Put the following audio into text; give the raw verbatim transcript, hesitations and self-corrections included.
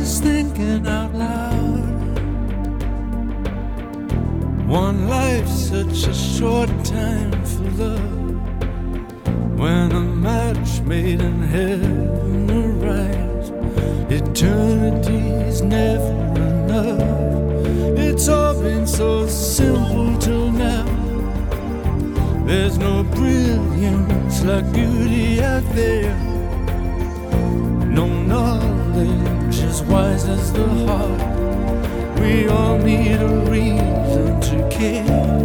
was thinking out loud. One life's such a short time for love. When a match made in heaven arise, eternity's never enough. It's all been so simple till now. There's no brilliance like beauty out there. No knowledge as wise as the heart. We all need a reason to care.